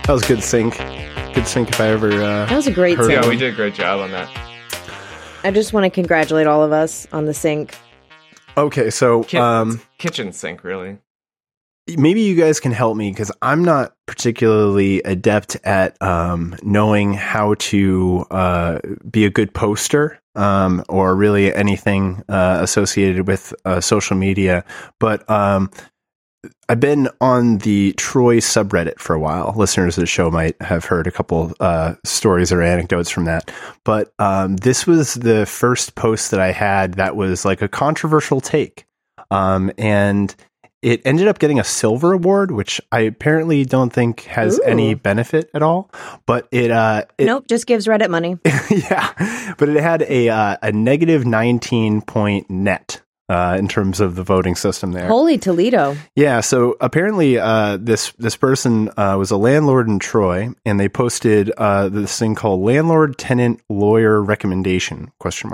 That was good sync. Good sync if I ever That was a great sync. Yeah, we did a great job on that. I just want to congratulate all of us on the sync. Okay, so kitchen sink, really. maybe you guys can help me because I'm not particularly adept at knowing how to be a good poster or really anything associated with social media. But I've been on the Troy subreddit for a while. Listeners of the show might have heard a couple stories or anecdotes from that. But this was the first post that I had that was like a controversial take. And it ended up getting a silver award, which I apparently don't think has any benefit at all. But it nope, just gives Reddit money. Yeah, but it had a negative 19 point net in terms of the voting system there. Holy Toledo! Yeah, so apparently this person was a landlord in Troy, and they posted this thing called landlord tenant lawyer recommendation ?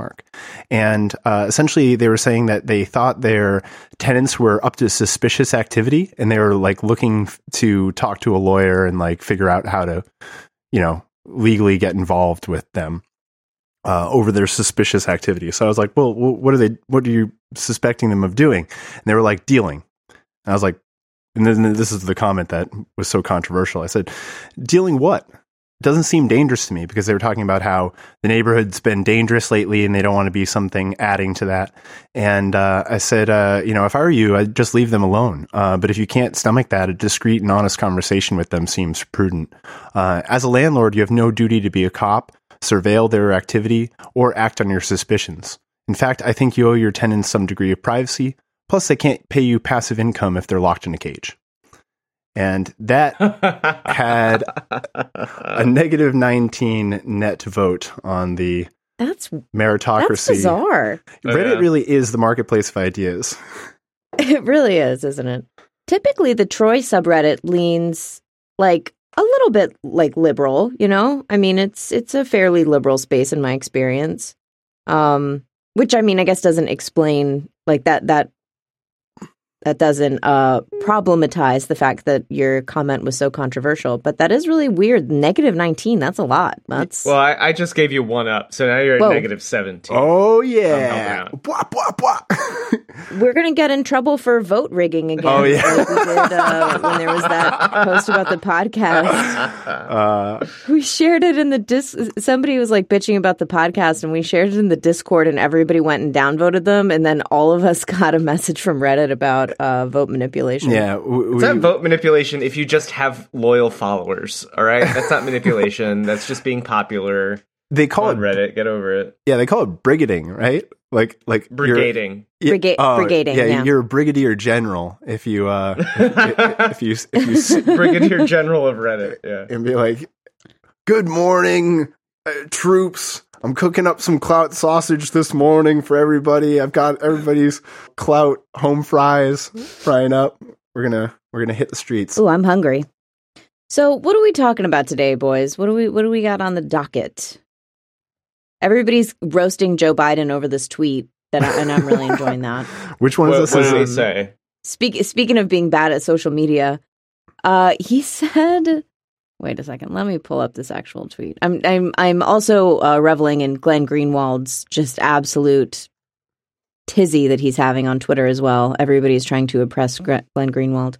And essentially they were saying that they thought their tenants were up to suspicious activity, and they were like looking to talk to a lawyer and like figure out how to, legally get involved with them over their suspicious activity. So I was like, well, what are you suspecting them of doing? And they were like, dealing. And I was like, and then this is the comment that was so controversial. I said, dealing what? It doesn't seem dangerous to me, because they were talking about how the neighborhood's been dangerous lately and they don't want to be something adding to that. And I said, if I were you, I'd just leave them alone. But if you can't stomach that, a discreet and honest conversation with them seems prudent. As a landlord, you have no duty to be a cop, surveil their activity, or act on your suspicions. In fact, I think you owe your tenants some degree of privacy. Plus, they can't pay you passive income if they're locked in a cage. And that had a negative 19 net vote on the meritocracy. That's bizarre. Reddit really is the marketplace of ideas. It really is, isn't it? Typically, the Troy subreddit leans like a little bit like liberal, I mean, it's a fairly liberal space in my experience. Which, I mean, I guess doesn't explain like that doesn't problematize the fact that your comment was so controversial, but that is really weird. Negative 19, that's a lot. Well, I just gave you one up, so now you're at negative 17. Oh, yeah. Blah, blah, blah. We're going to get in trouble for vote rigging again. Oh, yeah. Like we did when there was that post about the podcast. We shared it in the somebody was like bitching about the podcast, and we shared it in the Discord, and everybody went and downvoted them, and then all of us got a message from Reddit about vote manipulation. Yeah. It's not vote manipulation if you just have loyal followers, all right? That's not manipulation. That's just being popular. They call it Reddit. Get over it. Yeah, they call it brigading, right? Like brigading. Brigading. Yeah, you're a brigadier general if you if you brigadier general of Reddit. Yeah, and be like, "Good morning, troops. I'm cooking up some Clout sausage this morning for everybody. I've got everybody's Clout home fries frying up. We're gonna hit the streets." Ooh, I'm hungry. So, what are we talking about today, boys? What do we got on the docket? Everybody's roasting Joe Biden over this tweet and I'm really enjoying that. Which one is this? What did he say? Speaking of being bad at social media, he said, wait a second, let me pull up this actual tweet. I'm also reveling in Glenn Greenwald's just absolute tizzy that he's having on Twitter as well. Everybody's trying to oppress Glenn Greenwald.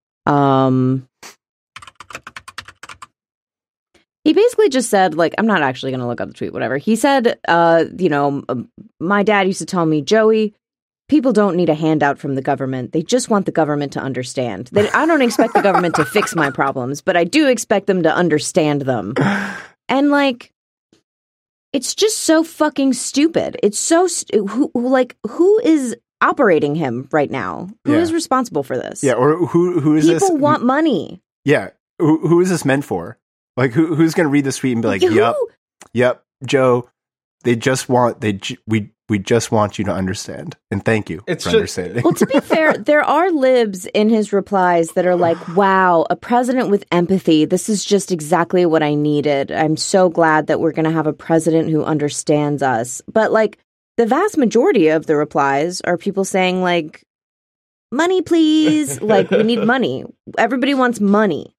He basically just said, like, I'm not actually going to look up the tweet, whatever. He said, my dad used to tell me, Joey, people don't need a handout from the government. They just want the government to understand. I don't expect the government to fix my problems, but I do expect them to understand them. And, like, it's just so fucking stupid. It's so, who is operating him right now? Who is responsible for this? Yeah, or who is this? People want money. Yeah, who is this meant for? Like, who's going to read this tweet and be like, yep, Joe, we just want you to understand. And thank you for understanding. Well, to be fair, there are libs in his replies that are like, wow, a president with empathy. This is just exactly what I needed. I'm so glad that we're going to have a president who understands us. But, like, the vast majority of the replies are people saying, like, money, please. Like, we need money. Everybody wants money.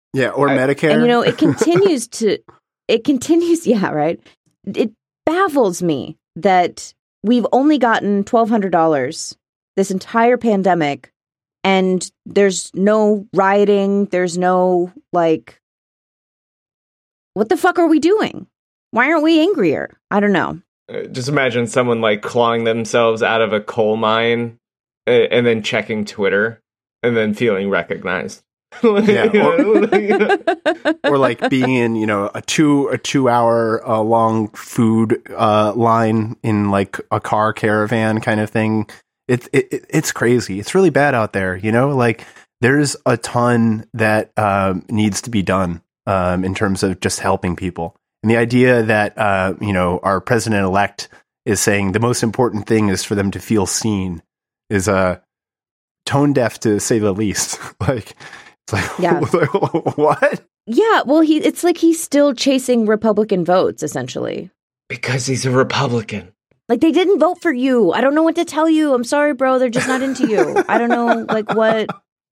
Yeah, or Medicare. And, it continues, yeah, right? It baffles me that we've only gotten $1,200 this entire pandemic, and there's no rioting, there's no, like, what the fuck are we doing? Why aren't we angrier? I don't know. Just imagine someone, like, clawing themselves out of a coal mine and then checking Twitter and then feeling recognized. Yeah, or like being in, a 2 hour long food line in like a car caravan kind of thing. It's crazy. It's really bad out there. Like there's a ton that needs to be done in terms of just helping people. And the idea that our president elect is saying the most important thing is for them to feel seen is tone deaf, to say the least. Like. It's like, yeah. What? Yeah, well, it's like he's still chasing Republican votes, essentially. Because he's a Republican. Like, they didn't vote for you. I don't know what to tell you. I'm sorry, bro. They're just not into you. I don't know, like, what?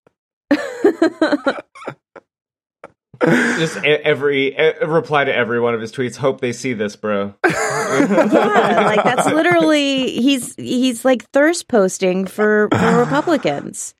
Just every reply to every one of his tweets. Hope they see this, bro. Yeah, like, that's literally, he's like thirst posting for Republicans.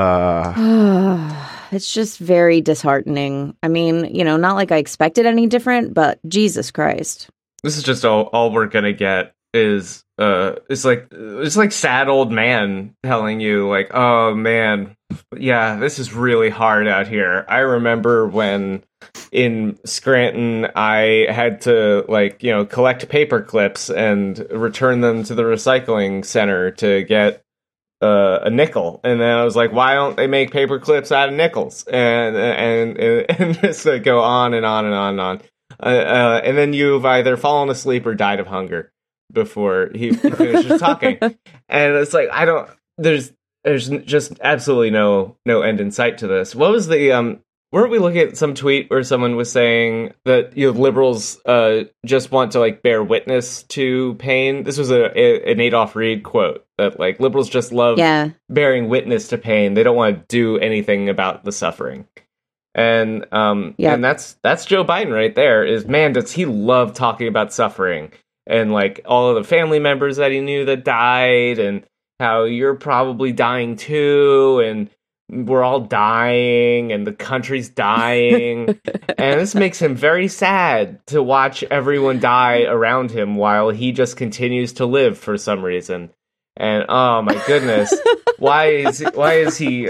It's just very disheartening. I mean, not like I expected any different, but Jesus Christ. This is just all we're gonna get is it's like sad old man telling you like, oh man, yeah, this is really hard out here. I remember when in Scranton I had to collect paper clips and return them to the recycling center to get a nickel, and then I was like, why don't they make paper clips out of nickels? And just go on and on and on and on. And then you've either fallen asleep or died of hunger before he finishes talking. And it's like, there's just absolutely no end in sight to this. What was the weren't we looking at some tweet where someone was saying that liberals just want to bear witness to pain? This was an Adolph Reed quote that liberals just love bearing witness to pain. They don't want to do anything about the suffering. And and that's Joe Biden right there. Is, man, does he love talking about suffering and all of the family members that he knew that died, and how you're probably dying too, and we're all dying and the country's dying. And this makes him very sad to watch everyone die around him while he just continues to live for some reason. And oh my goodness, why is he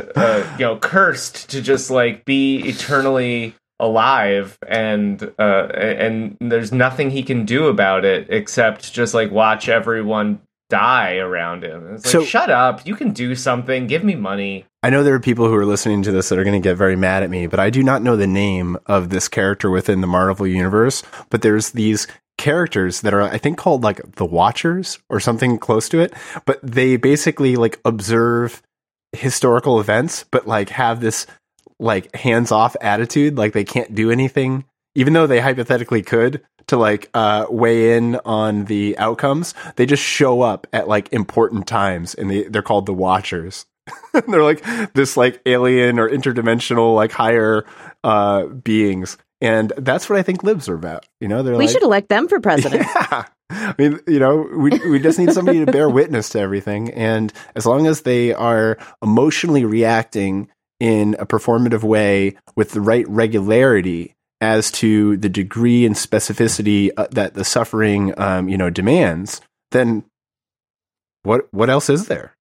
cursed to just be eternally alive, and there's nothing he can do about it except just watch everyone die around him. It's so, shut up, you can do something, give me money. I know there are people who are listening to this that are going to get very mad at me, but I do not know the name of this character within the Marvel universe. But there's these characters that are, I think, called the Watchers or something close to it. But they basically observe historical events, but have this hands-off attitude, they can't do anything, even though they hypothetically could, to weigh in on the outcomes. They just show up at important times, and they're called the Watchers. They're this alien or interdimensional higher beings, and that's what I think libs are about. We should elect them for president. Yeah. I mean, we just need somebody to bear witness to everything, and as long as they are emotionally reacting in a performative way with the right regularity as to the degree and specificity that the suffering demands, then what else is there?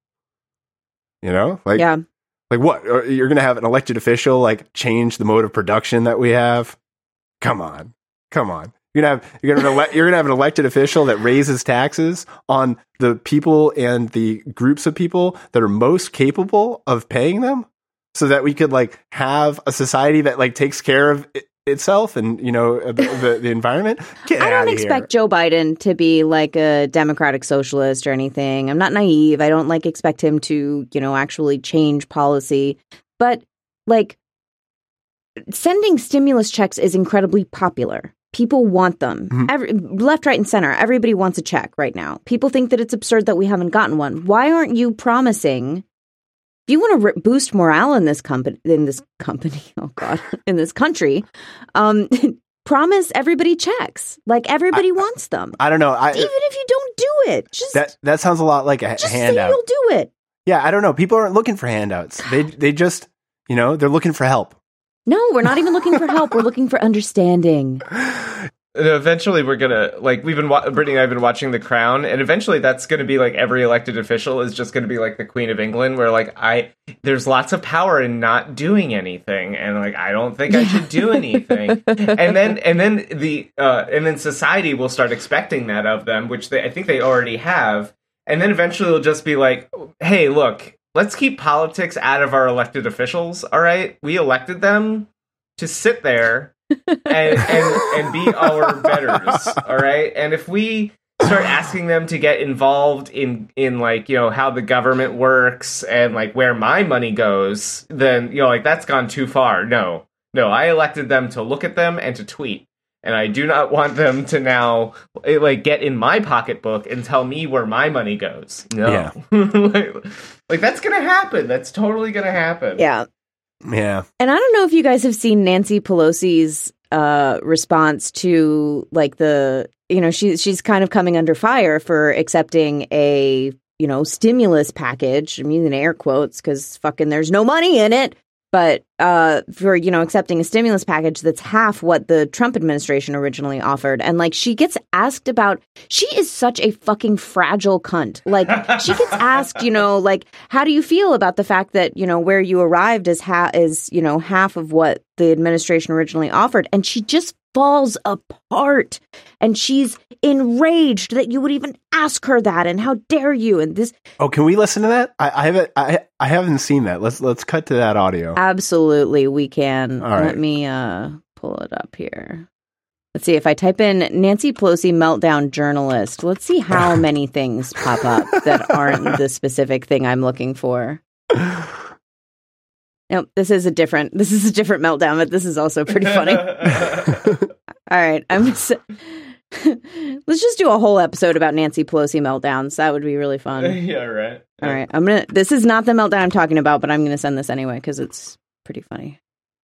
What? You're going to have an elected official change the mode of production that we have? Come on. You're going to have an elected official that raises taxes on the people and the groups of people that are most capable of paying them, so that we could have a society that takes care of itself and the environment. I don't expect Joe Biden to be a democratic socialist or anything. I'm not naive. I don't expect him to actually change policy, but sending stimulus checks is incredibly popular. People want them. Left, right, and center. Everybody wants a check right now. People think that it's absurd that we haven't gotten one. Why aren't you promising if you want to boost morale in this company, in this country, promise everybody checks. Like everybody wants them. I don't know. Even if you don't do it, just that sounds a lot like a just handout. say you'll do it. Yeah, I don't know. People aren't looking for handouts. They just, they're looking for help. No, we're not even looking for help. We're looking for understanding. Eventually, we're gonna Brittany and I have been watching The Crown, and eventually, that's gonna be like every elected official is just gonna be like the Queen of England, where like there's lots of power in not doing anything, and like I don't think I should do anything, and then society will start expecting that of them, which I think they already have, and then eventually it'll just be like, hey, look, let's keep politics out of our elected officials. All right, we elected them to sit there and be our betters, all right? And if we start asking them to get involved in like, how the government works and like where my money goes, then, like that's gone too far. No, I elected them to look at them and to tweet. And I do not want them to now like get in my pocketbook and tell me where my money goes. No. Yeah. like that's going to happen. That's totally going to happen. Yeah. Yeah. And I don't know if you guys have seen Nancy Pelosi's response to like she's kind of coming under fire for accepting a, stimulus package. I'm using air quotes because fucking there's no money in it. But for, accepting a stimulus package that's half what the Trump administration originally offered. And like she gets asked about, she is such a fucking fragile cunt. Like she gets asked, like, how do you feel about the fact that, where you arrived is half of what the administration originally offered. And she just falls apart. And she's enraged that you would even ask her that. And how dare you? And this. Oh, can we listen to that? I haven't seen that. Let's cut to that audio. Absolutely, we can. All right. Let me pull it up here. Let's see if I type in Nancy Pelosi meltdown journalist. Let's see how many things pop up that aren't the specific thing I'm looking for. Nope, this is a different meltdown, but this is also pretty funny. All right, let's just do a whole episode about Nancy Pelosi meltdowns. That would be really fun. Yeah, right. All right, this is not the meltdown I'm talking about, but I'm gonna send this anyway because it's pretty funny.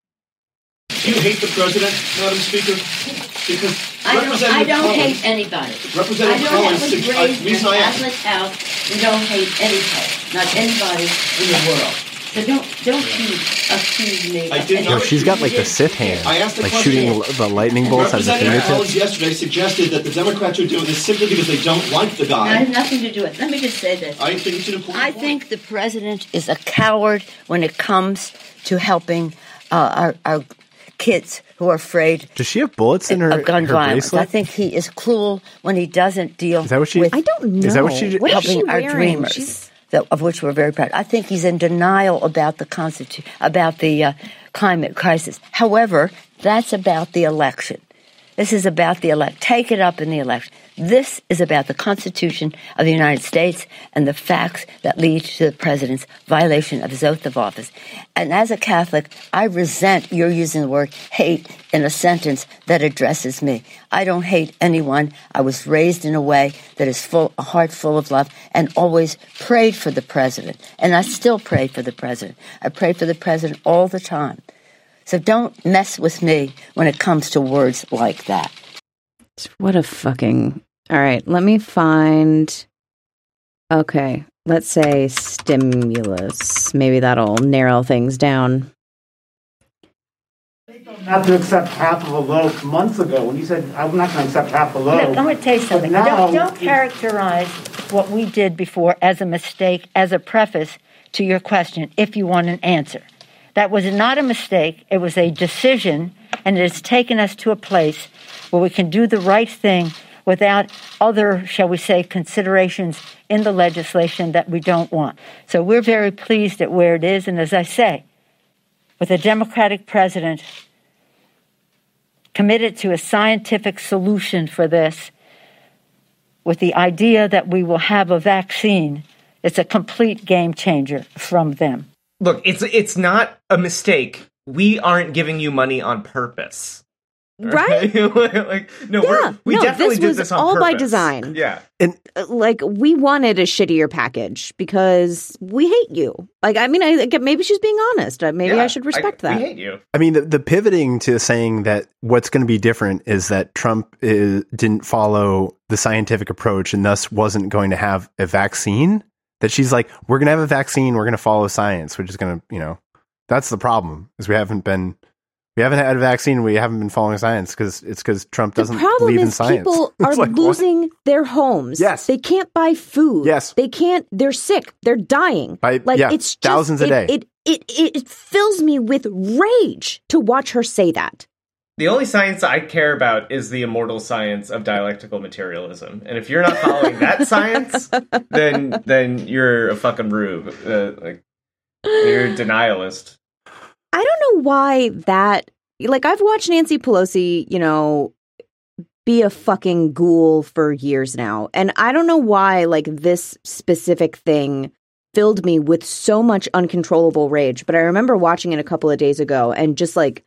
Do you hate the president, Madam Speaker? Because I don't hate anybody. Representative Collins, I don't have a grave in a Catholic house. We don't hate anybody, not anybody in the world. So don't accuse me. I did not. She's got like the Sith hand, I asked the like question. shooting the lightning bolts out of the Representative Collins fingertips. yesterday suggested that the Democrats are doing this simply because they don't like the guy. That has nothing to do with it. Let me just say this. I think it's an important I point. think the president is a coward when it comes to helping our kids who are afraid Does she have bullets in her, of gun her violence. bracelet? I think he is cruel when he doesn't deal Is that what she? with I don't know. Is that what she? What is she helping our wearing? dreamers. Of which we're very proud. I think he's in denial about the about the climate crisis. However, that's about the election. This is about the elect. Take it up in the election. This is about the Constitution of the United States and the facts that lead to the president's violation of his oath of office. And as a Catholic, I resent your using the word hate in a sentence that addresses me. I don't hate anyone. I was raised in a way that is a heart full of love, and always prayed for the president. And I still pray for the president. I pray for the president all the time. So don't mess with me when it comes to words like that. What a fucking... All right, let me find... Okay, let's say stimulus. Maybe that'll narrow things down. Not to accept half of a loaf months ago when you said, I'm not going to accept half a loaf. Look, I'm going to tell you something. Now, Don't characterize what we did before as a mistake, as a preface to your question, if you want an answer. That was not a mistake. It was a decision, and it has taken us to a place where we can do the right thing without other, shall we say, considerations in the legislation that we don't want. So we're very pleased at where it is. And as I say, with a Democratic president committed to a scientific solution for this, with the idea that we will have a vaccine, it's a complete game changer from them. Look, it's not a mistake. We aren't giving you money on purpose. Right? Like, no, we definitely did this on all purpose. by design. Yeah. And Like, we wanted a shittier package because we hate you. Like, I mean, maybe she's being honest. Maybe I should respect that. We hate you. I mean, the pivoting to saying that what's going to be different is that Trump didn't follow the scientific approach and thus wasn't going to have a vaccine. That she's like, we're going to have a vaccine. We're going to follow science, which is going to, that's the problem is we haven't had a vaccine. We haven't been following science because Trump doesn't believe in science. People are like, losing their homes. Yes. They can't buy food. Yes. They can't, they're sick. They're dying. It's just, thousands a day. It fills me with rage to watch her say that. The only science I care about is the immortal science of dialectical materialism. And if you're not following that science, then you're a fucking rube. You're a denialist. I don't know why that, like, I've watched Nancy Pelosi, be a fucking ghoul for years now. And I don't know why, like, this specific thing filled me with so much uncontrollable rage. But I remember watching it a couple of days ago and just like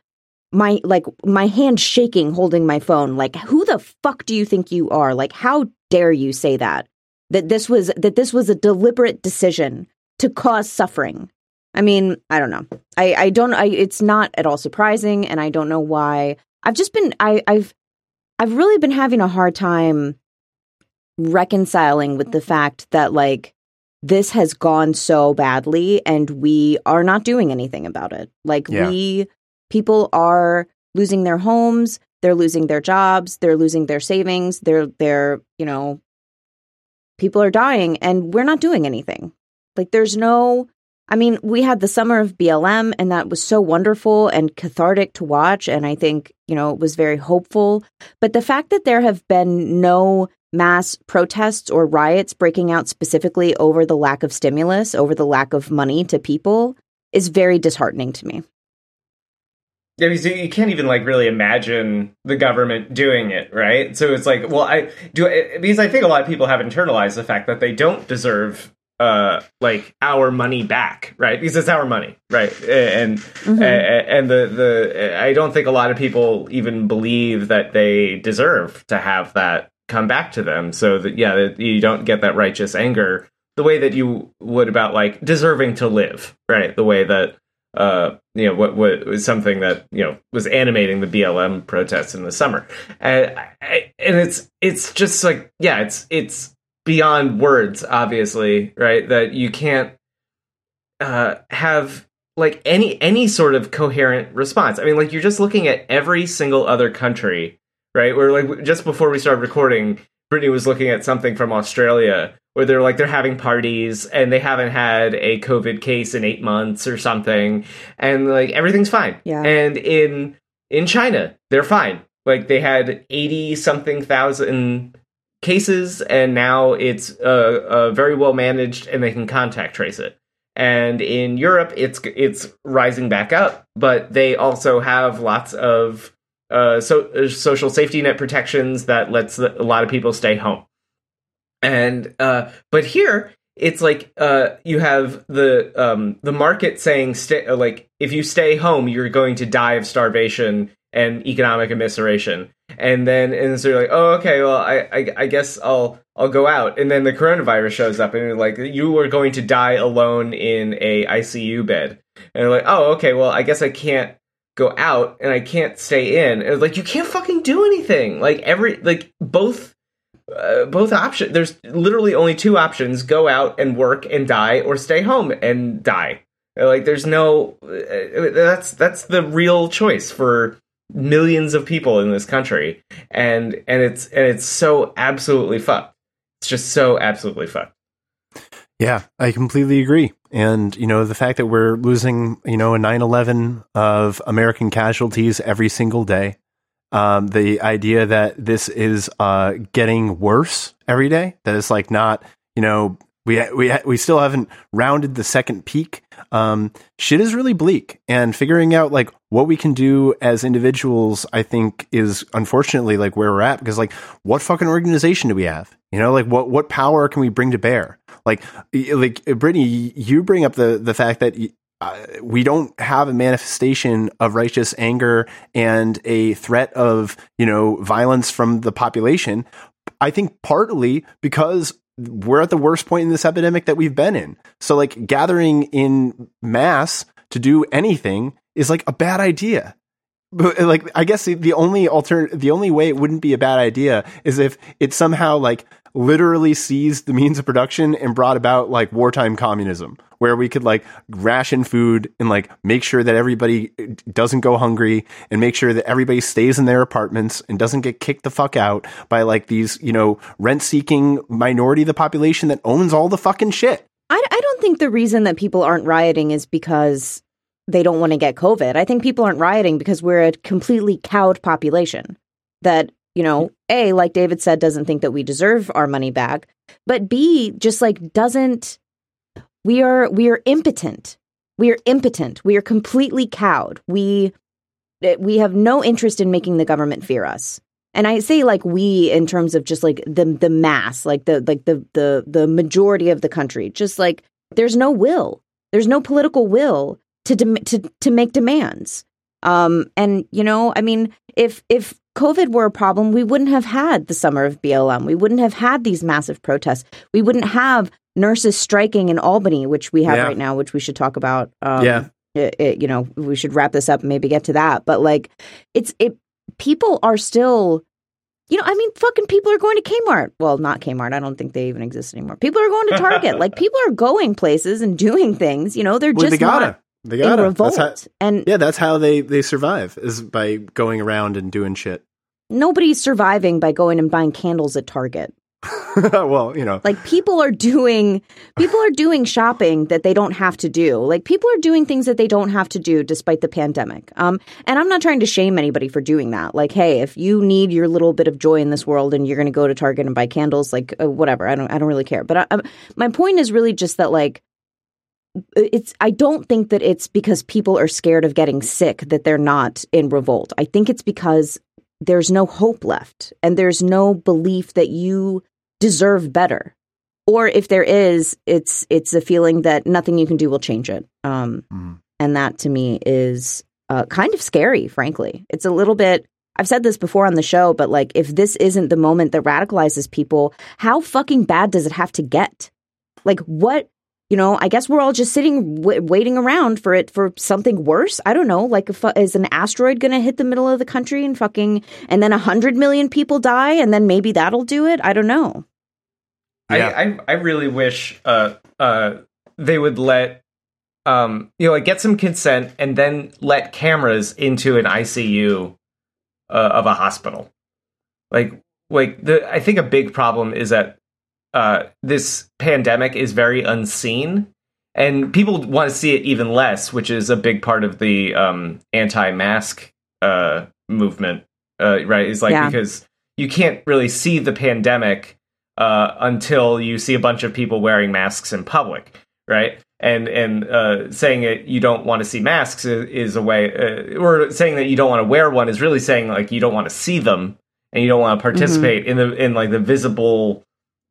my hand shaking, holding my phone. Like, who the fuck do you think you are? Like, how dare you say that this was a deliberate decision to cause suffering? I mean, I don't know. It's not at all surprising, and I don't know why. I've really been having a hard time reconciling with the fact that, like, this has gone so badly and we are not doing anything about it. Like, people are losing their homes, they're losing their jobs, they're losing their savings, they're people are dying and we're not doing anything. Like, we had the summer of BLM, and that was so wonderful and cathartic to watch. And I think, it was very hopeful. But the fact that there have been no mass protests or riots breaking out specifically over the lack of stimulus, over the lack of money to people, is very disheartening to me. Yeah, because you can't even, like, really imagine the government doing it, right? So it's like, well, because I think a lot of people have internalized the fact that they don't deserve like our money back, right? Because it's our money, right? And the I don't think a lot of people even believe that they deserve to have that come back to them. So that you don't get that righteous anger the way that you would about, like, deserving to live, right? The way that what was something that was animating the BLM protests in the summer, and it's just like it's beyond words, obviously, right? That you can't have, like, any sort of coherent response. I mean, like, you're just looking at every single other country, right? Where, like, just before we started recording, Brittany was looking at something from Australia where they're having parties and they haven't had a COVID case in 8 months or something, and, like, everything's fine. Yeah. And in China, they're fine. Like, they had 80-something thousand cases, and now it's very well managed, and they can contact trace it. And in Europe, it's rising back up, but they also have lots of social safety net protections that lets a lot of people stay home. And but here it's like you have the market saying if you stay home, you're going to die of starvation and economic immiseration. And so you're like, oh, okay, well, I guess I'll go out. And then the coronavirus shows up, and you're like, you are going to die alone in a ICU bed. And you're like, oh, okay, well, I guess I can't go out and I can't stay in. And like, you can't fucking do anything. Like, both options. There's literally only two options: go out and work and die, or stay home and die. Like, there's no. That's the real choice for millions of people in this country, and it's so absolutely fucked. It's just so absolutely fucked. Yeah, I completely agree. And, the fact that we're losing, a 9/11 of American casualties every single day, the idea that this is getting worse every day, that it's like not, we still haven't rounded the second peak. Shit is really bleak, and figuring out, like, what we can do as individuals, I think, is unfortunately, like, where we're at, because, like, what fucking organization do we have? Like, what power can we bring to bear? Like Brittany, you bring up the fact that we don't have a manifestation of righteous anger and a threat of, violence from the population. I think partly because we're at the worst point in this epidemic that we've been in. So like gathering in mass to do anything is like a bad idea. But like, I guess the only way it wouldn't be a bad idea is if it somehow like literally seized the means of production and brought about like wartime communism, where we could like ration food and like make sure that everybody doesn't go hungry and make sure that everybody stays in their apartments and doesn't get kicked the fuck out by like these, rent-seeking minority of the population that owns all the fucking shit. I don't think the reason that people aren't rioting is because they don't want to get COVID. I think people aren't rioting because we're a completely cowed population that, A, like David said, doesn't think that we deserve our money back, but B, just like doesn't. We are impotent. We are impotent. We are completely cowed. We have no interest in making the government fear us. And I say like we in terms of just like the mass, like the majority of the country. Just like there's no will. There's no political will to make demands. And if COVID were a problem, we wouldn't have had the summer of BLM. We wouldn't have had these massive protests. We wouldn't have nurses striking in Albany, which we have right now, which we should talk about. We should wrap this up and maybe get to that. But like, people are still, fucking people are going to Kmart. Well, not Kmart. I don't think they even exist anymore. People are going to Target. Like people are going places and doing things. They're just they gotta. Revolt. That's how they survive, is by going around and doing shit. Nobody's surviving by going and buying candles at Target. Well, like people are doing shopping that they don't have to do. Like people are doing things that they don't have to do despite the pandemic. And I'm not trying to shame anybody for doing that. Like, hey, if you need your little bit of joy in this world and you're going to go to Target and buy candles, like whatever, I don't really care. But my point is really just that like, I don't think that it's because people are scared of getting sick that they're not in revolt. I think it's because there's no hope left and there's no belief that you deserve better. Or if there is, it's a feeling that nothing you can do will change it. And that to me is kind of scary, frankly. It's a little bit, I've said this before on the show, but like if this isn't the moment that radicalizes people, how fucking bad does it have to get? Like what? I guess we're all just sitting waiting around for something worse. I don't know. Like, is an asteroid going to hit the middle of the country and then 100 million people die and then maybe that'll do it? I don't know. Yeah. I really wish they would let get some consent and then let cameras into an ICU of a hospital. I think a big problem is that this pandemic is very unseen, and people want to see it even less, which is a big part of the anti-mask movement, right? Is like because you can't really see the pandemic until you see a bunch of people wearing masks in public, right? And saying it you don't want to see masks is a way, or saying that you don't want to wear one is really saying like you don't want to see them and you don't want to participate in the visible.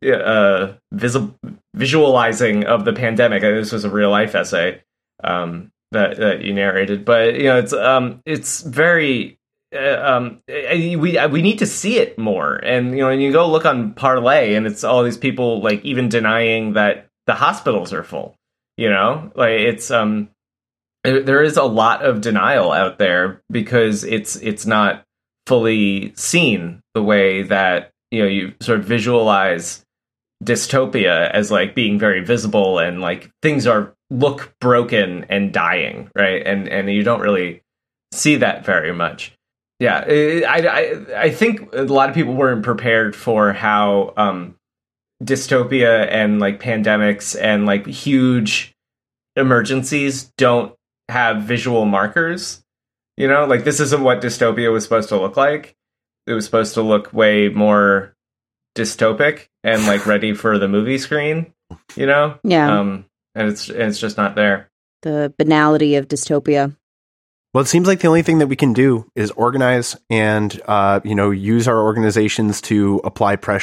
Visualizing of the pandemic. This was a real life essay that you narrated, but it's very we need to see it more. And and you go look on Parlay, and it's all these people like even denying that the hospitals are full. It's there is a lot of denial out there because it's not fully seen the way that you sort of visualize dystopia as like being very visible and like things look broken and dying, right? And you don't really see that very much. Yeah, I think a lot of people weren't prepared for how dystopia and like pandemics and like huge emergencies don't have visual markers. Like this isn't what dystopia was supposed to look like. It was supposed to look way more dystopic and like ready for the movie screen, Yeah. And it's just not there. The banality of dystopia. Well, it seems like the only thing that we can do is organize and, use our organizations to apply pressure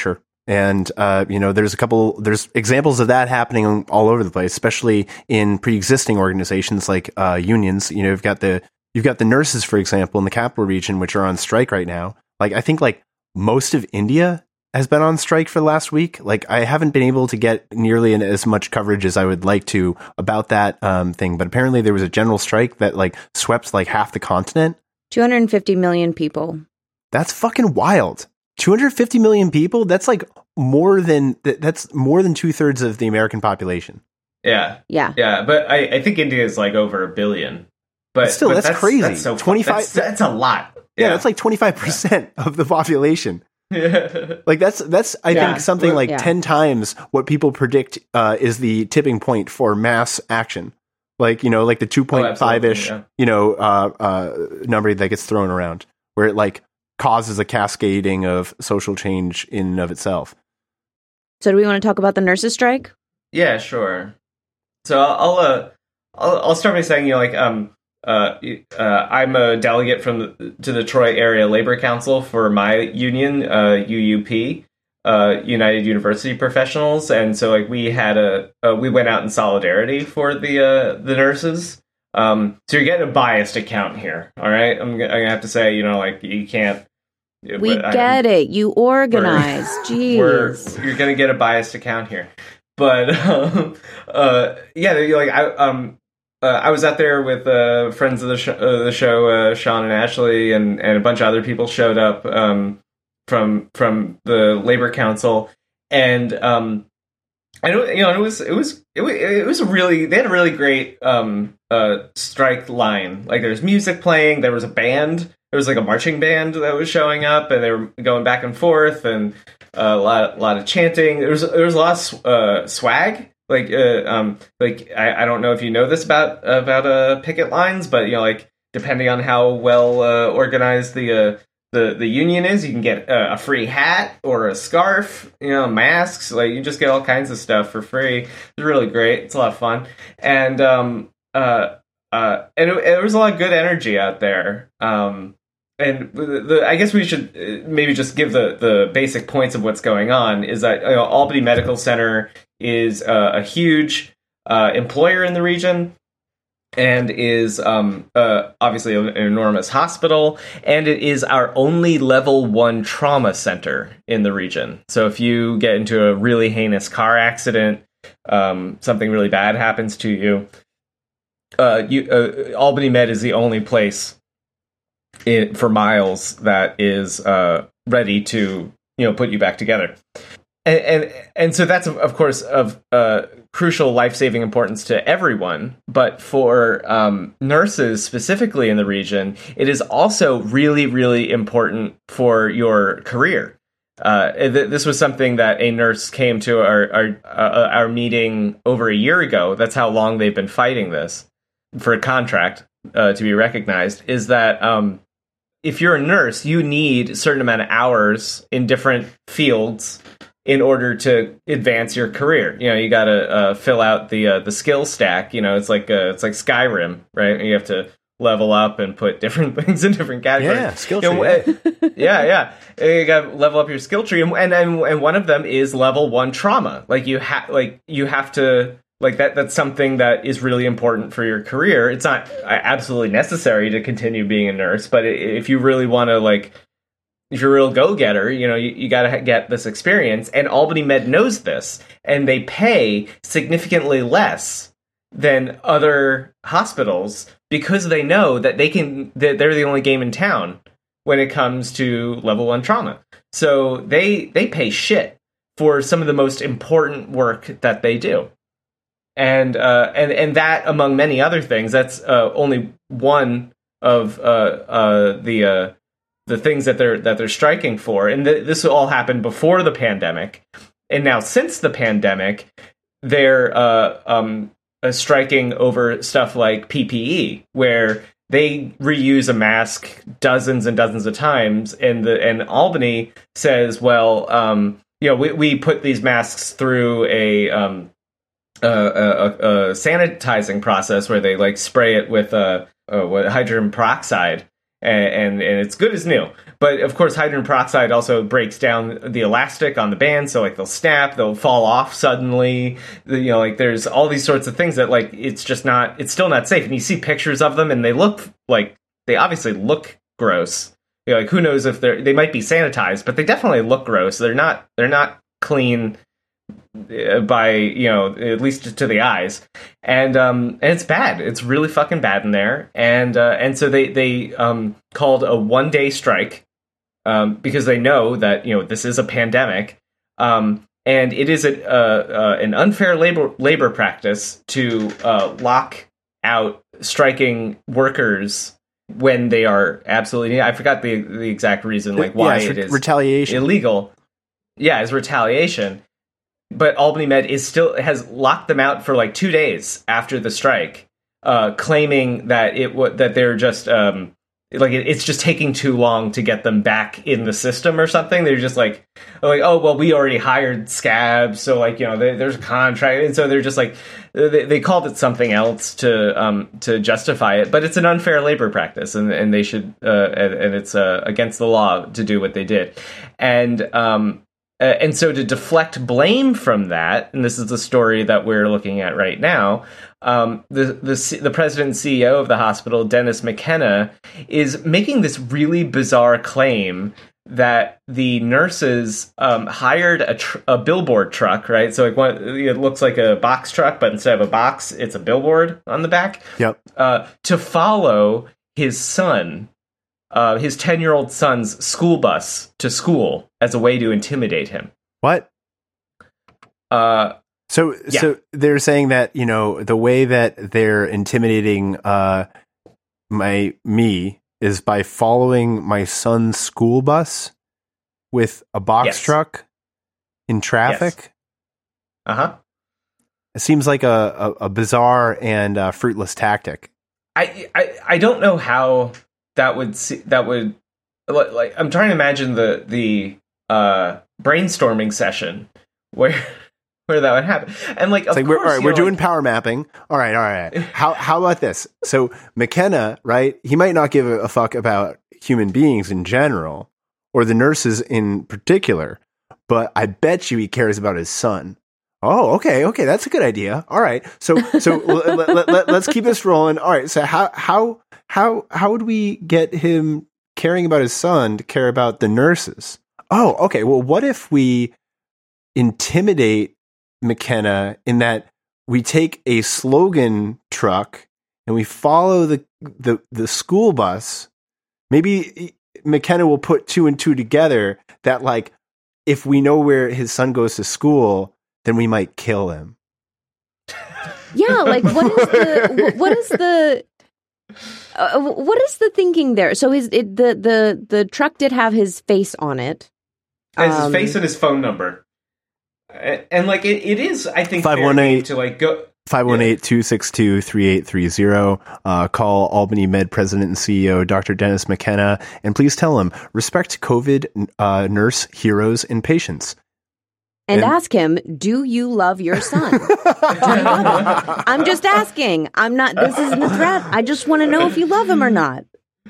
And, there's examples of that happening all over the place, especially in pre-existing organizations like unions. You've got the nurses, for example, in the capital region, which are on strike right now. Like, I think like most of India has been on strike for the last week. Like, I haven't been able to get nearly as much coverage as I would like to about that thing. But apparently there was a general strike that like swept like half the continent. 250 million people. That's fucking wild. 250 million people? That's like more than 2/3 of the American population. Yeah. Yeah. Yeah. But I think India is like over 1 billion. But still, that's crazy. That's so 25. That's a lot. Yeah, that's like 25% of the population. Yeah. Like that's I think something like 10 times what people predict is the tipping point for mass action. Like, like the 2.5-ish, number that gets thrown around, where it like causes a cascading of social change in and of itself. So do we want to talk about the nurses' strike? Yeah, sure. So I'll start by saying, I'm a delegate to the Troy Area Labor Council for my union, UUP, United University Professionals, and so like we had we went out in solidarity for the nurses. So you're getting a biased account here, all right? I'm gonna have to say, you can't. We get it. You organize. Jeez. You're gonna get a biased account here, but I was out there with friends of the show, Sean and Ashley, and a bunch of other people showed up from the Labor Council, and it was a really, they had a really great strike line. Like there's music playing, there was a band, there was like a marching band that was showing up, and they were going back and forth, and a lot of chanting. There was a lot of swag. I don't know if you know this about picket lines, but depending on how well organized the union is, you can get a free hat or a scarf, masks. Like you just get all kinds of stuff for free. It's really great. It's a lot of fun, and there was a lot of good energy out there. And I guess we should maybe just give the basic points of what's going on. Is that Albany Medical Center is a huge employer in the region, and is obviously an enormous hospital, and it is our only level 1 trauma center in the region. So if you get into a really heinous car accident, something really bad happens to you, Albany Med is the only place for miles that is ready to put you back together, and so that's of course of crucial life-saving importance to everyone, but for nurses specifically in the region, it is also really, really important for your career. This was something that a nurse came to our meeting over a year ago. That's how long they've been fighting this for a contract to be recognized. Is that if you're a nurse, you need a certain amount of hours in different fields in order to advance your career. You got to fill out the skill stack. It's like Skyrim, right? You have to level up and put different things in different categories. Yeah, skill tree. Yeah. You got to level up your skill tree, and one of them is level 1 trauma. Like you have to. Like that's something that is really important for your career. It's not absolutely necessary to continue being a nurse, but if you really want to, if you're a real go-getter, you got to get this experience. And Albany Med knows this, and they pay significantly less than other hospitals because they know that they're the only game in town when it comes to level 1 trauma. So they pay shit for some of the most important work that they do. And that, among many other things, that's only one of the things that they're striking for. And this all happened before the pandemic, and now since the pandemic, they're striking over stuff like PPE, where they reuse a mask dozens and dozens of times, and Albany says, well, we put these masks through a sanitizing process where they spray it with hydrogen peroxide, and it's good as new. But of course, hydrogen peroxide also breaks down the elastic on the band, so like they'll snap, they'll fall off suddenly. Like there's all these sorts of things that like it's still not safe. And you see pictures of them, and they obviously look gross. Like who knows if they might be sanitized, but they definitely look gross. They're not clean by at least to the eyes, and it's bad. It's really fucking bad in there, and so they called a 1-day strike because they know that this is a pandemic, and it is an unfair labor practice to lock out striking workers when they are absolutely. I forgot the exact reason, like why it is retaliation illegal. Yeah, it's retaliation. But Albany Med has locked them out for like 2 days after the strike, claiming that that they're just it's just taking too long to get them back in the system or something. They're just like, oh well, we already hired scabs, so there's a contract, and so they're just like they called it something else to justify it. But it's an unfair labor practice, and they should and it's against the law to do what they did, and so to deflect blame from that, and this is the story that we're looking at right now, the president and CEO of the hospital, Dennis McKenna, is making this really bizarre claim that the nurses hired a billboard truck, right? So it looks like a box truck, but instead of a box, it's a billboard on the back. Yep. To follow his son. His 10-year-old son's school bus to school as a way to intimidate him. What? So they're saying that, the way that they're intimidating me is by following my son's school bus with a box truck in traffic. Yes. Uh-huh. It seems like a bizarre and fruitless tactic. I don't know how that would like I'm trying to imagine the brainstorming session where that would happen, and we're doing power mapping. All right. How about this? So McKenna, right? He might not give a fuck about human beings in general or the nurses in particular, but I bet you he cares about his son. Oh, okay, that's a good idea. All right, so let's keep this rolling. All right, so how would we get him caring about his son to care about the nurses? Oh, okay. Well, what if we intimidate McKenna in that we take a slogan truck and we follow the school bus? Maybe McKenna will put 2 and 2 together that if we know where his son goes to school, then we might kill him. Yeah, what is the thinking there? So the truck did have his face on it. His face and his phone number. And it is, I think, 518 to go 518-262-3830. Call Albany Med President and CEO Dr. Dennis McKenna, and please tell him respect COVID nurse heroes and patients. And ask him, do you love your son? Do you love him? I'm just asking. This isn't a threat. I just want to know if you love him or not.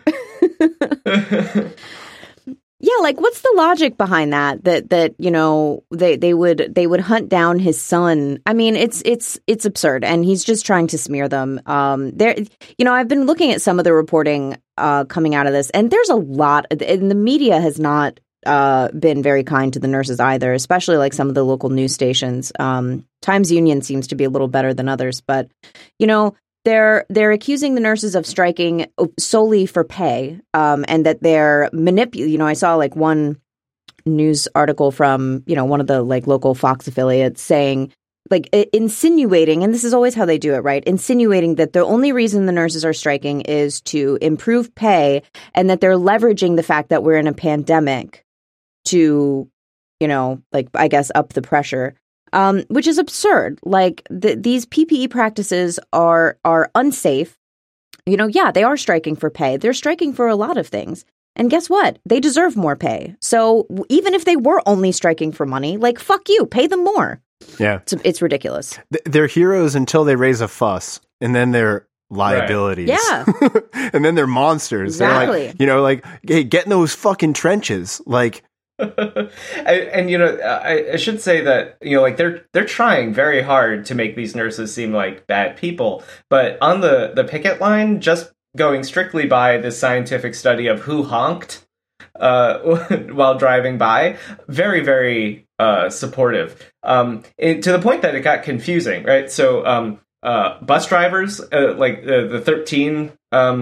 Yeah, what's the logic behind that? That they would hunt down his son. I mean, it's absurd, and he's just trying to smear them. I've been looking at some of the reporting coming out of this, and there's a lot, and the media has not been very kind to the nurses either, especially some of the local news stations. Times Union seems to be a little better than others, but they're accusing the nurses of striking solely for pay, and that they're manipulating. I saw one news article from one of the local Fox affiliates saying insinuating, and this is always how they do it, right? Insinuating that the only reason the nurses are striking is to improve pay, and that they're leveraging the fact that we're in a pandemic to, I guess, up the pressure, which is absurd. These PPE practices are unsafe. Yeah, they are striking for pay. They're striking for a lot of things. And guess what? They deserve more pay. So even if they were only striking for money, fuck you, pay them more. Yeah. It's ridiculous. They're heroes until they raise a fuss, and then they're liabilities. Yeah. And then they're monsters. Exactly. They're like, you know, like, hey, get in those fucking trenches. Like, and you know, I should say that, you know, like they're trying very hard to make these nurses seem like bad people, but on the picket line, just going strictly by the scientific study of who honked while driving by, very, very supportive, to the point that it got confusing, right? So bus drivers, like the 13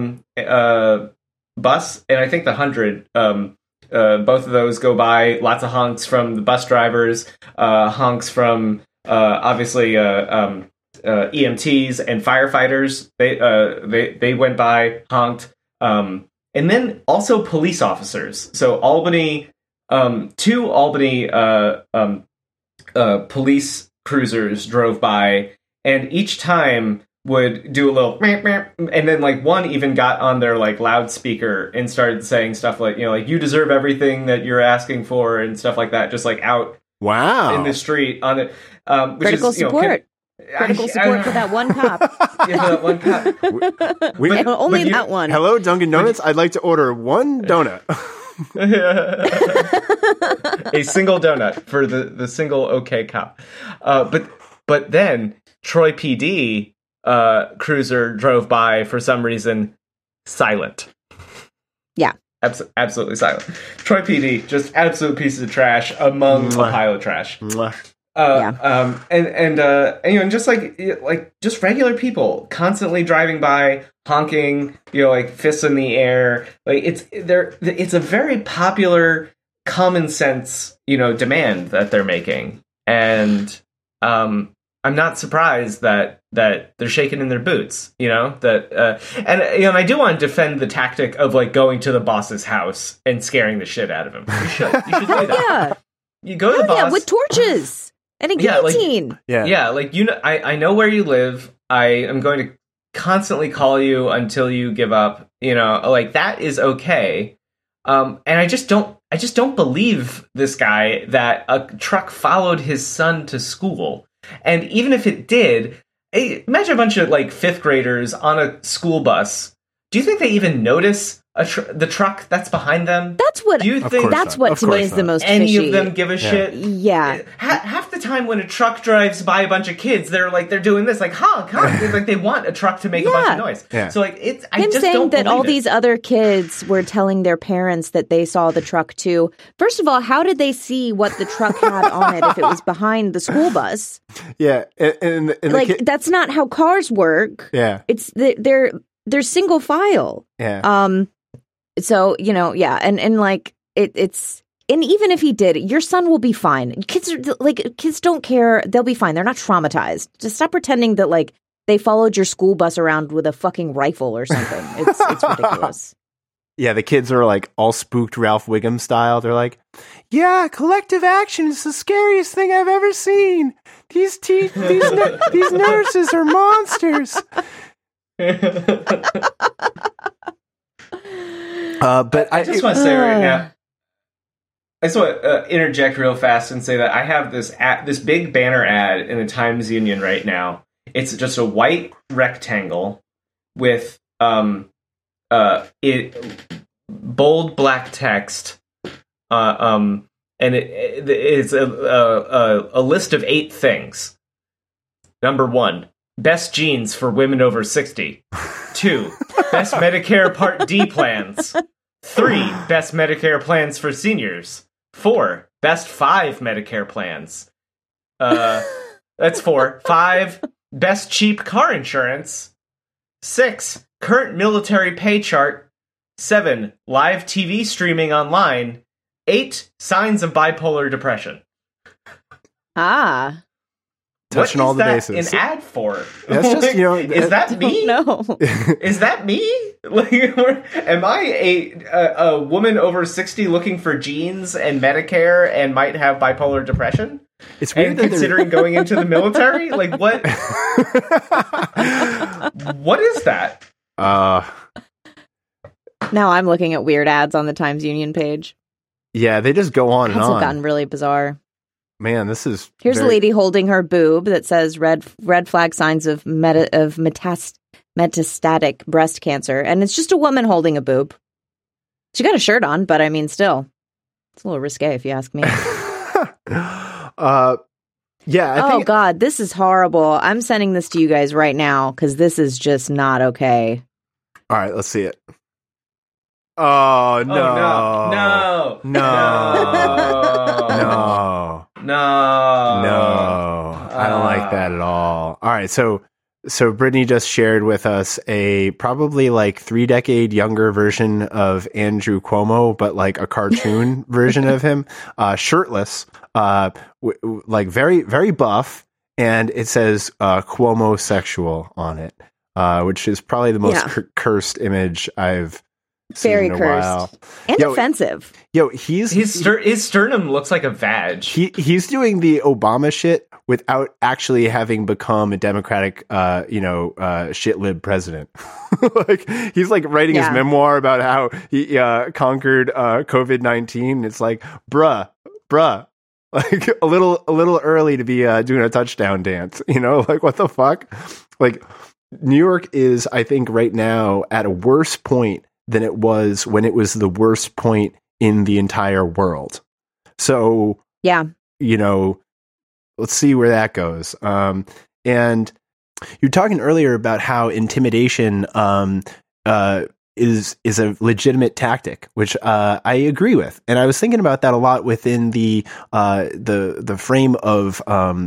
bus, and I think the 100, both of those go by. Lots of honks from the bus drivers, honks from obviously EMTs and firefighters. They went by, honked, and then also police officers. So Albany, 2 Albany police cruisers drove by, and each time would do a little meow, meow, and then like one even got on their like loudspeaker and started saying stuff like, you know, like, you deserve everything that you're asking for and stuff like that, just like out in the street on it. Critical support. Critical support for that one cop. Yeah, for that one cop. Only that one. Hello, Dunkin' Donuts. I'd like to order one donut. A single donut for the single okay cop. But then Troy PD cruiser drove by for some reason, silent. Yeah. Absolutely silent. Troy PD, just absolute pieces of trash among a pile of trash. And you know, just like just regular people constantly driving by, honking, you know, like fists in the air. Like it's a very popular common sense, you know, demand that they're making. And I'm not surprised that they're shaking in their boots, you know, and you know, and I do want to defend the tactic of like going to the boss's house and scaring the shit out of him. You should do that. Yeah. You go to the boss with torches and a guillotine. Like, you know, I know where you live. I am going to constantly call you until you give up, you know, like that is okay. And I just don't believe this guy that a truck followed his son to school. And even if it did, imagine a bunch of like 5th graders on a school bus. Do you think they even notice the truck that's behind them? That's what. Do you think that's what to me is the most any fishy. of them give a shit? Yeah. Half the time when a truck drives by a bunch of kids, they're doing this, like honk, honk. It's like they want a truck to make a bunch of noise. Yeah. So like it's. I just saying don't that all it. these other kids were telling their parents that they saw the truck too. First of all, how did they see what the truck had on it if it was behind the school bus? Yeah, and like that's not how cars work. Yeah, it's they're single file. Yeah. So, you know, yeah. And like it's, and even if he did, your son will be fine. Kids don't care. They'll be fine. They're not traumatized. Just stop pretending that like they followed your school bus around with a fucking rifle or something. It's ridiculous. Yeah. The kids are like all spooked Ralph Wiggum style. They're like, yeah, collective action is the scariest thing I've ever seen. These nurses are monsters. But I just want to say right now, I just want to interject real fast and say that I have this big banner ad in the Times Union right now. It's just a white rectangle with bold black text, and it's a list of 8 things. Number 1, best jeans for women over 60. 2, best Medicare Part D plans. 3, best Medicare plans for seniors. 4, best 5 Medicare plans. That's 4. 5, best cheap car insurance. 6, current military pay chart. 7, live TV streaming online. 8, signs of bipolar depression. Touching all the bases. What is that an ad for? That's just, you know, is that me? No. Is that me? Like, am I a woman over 60 looking for jeans and Medicare and might have bipolar depression? It's weird and considering going into the military? Like, what? What is that? Now I'm looking at weird ads on the Times Union page. Yeah, they just go on and on. Ads have gotten really bizarre. Man, this is here's a lady holding her boob that says red flag signs of metastatic metastatic breast cancer. And it's just a woman holding a boob. She got a shirt on, but I mean, still, it's a little risque if you ask me. Yeah. Oh, God, this is horrible. I'm sending this to you guys right now because this is just not okay. All right, let's see it. Oh, no. Oh, no. No. I don't like that at all. All right, so Brittany just shared with us a probably like 3-decade younger version of Andrew Cuomo, but like a cartoon version of him, shirtless, like very, very buff. And it says Cuomo sexual on it, which is probably the most cursed image I've seen very in a cursed while. and offensive. His sternum looks like a vag. He's doing the Obama shit without actually having become a Democratic, shit-lib president. Like he's like writing his memoir about how he conquered COVID-19. It's like, bruh, like a little early to be doing a touchdown dance. Like what the fuck? Like New York is, I think, right now at a worse point than it was when it was the worst point in the entire world. So, let's see where that goes. And you're talking earlier about how intimidation is a legitimate tactic, which I agree with. And I was thinking about that a lot within the frame of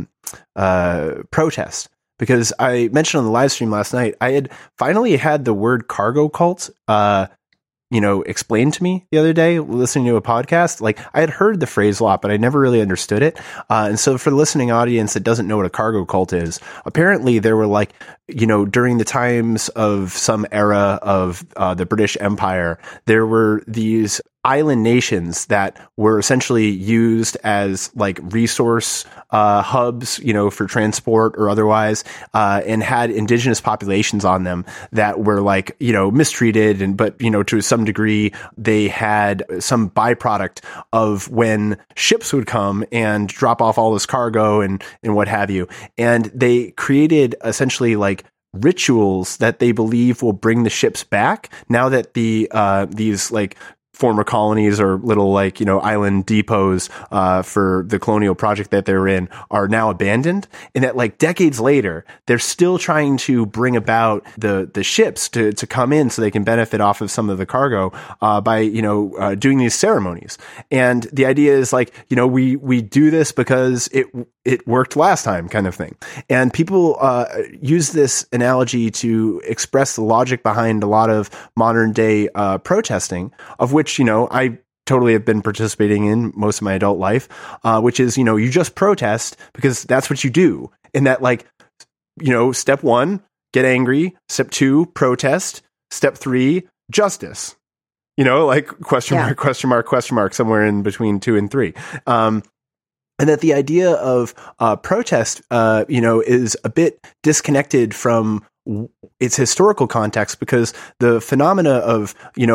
protest. Because I mentioned on the live stream last night, I had finally had the word cargo cult, explained to me the other day, listening to a podcast. Like I had heard the phrase a lot, but I never really understood it. And so for the listening audience that doesn't know what a cargo cult is, apparently there were like, during the times of some era of the British Empire, there were these island nations that were essentially used as like resource hubs, for transport or otherwise, and had indigenous populations on them that were like, mistreated but to some degree they had some byproduct of when ships would come and drop off all this cargo and what have you. And they created essentially like rituals that they believe will bring the ships back now that these like former colonies or little like, island depots for the colonial project that they're in are now abandoned. And that like decades later, they're still trying to bring about the ships to come in so they can benefit off of some of the cargo by, doing these ceremonies. And the idea is like, we do this because it worked last time kind of thing. And people use this analogy to express the logic behind a lot of modern day protesting, of which, I totally have been participating in most of my adult life, which is, you just protest because that's what you do. And that like, step 1, get angry. Step 2, protest. Step 3, justice. Like question mark, somewhere in between 2 and 3. And that the idea of protest, is a bit disconnected from its historical context, because the phenomena of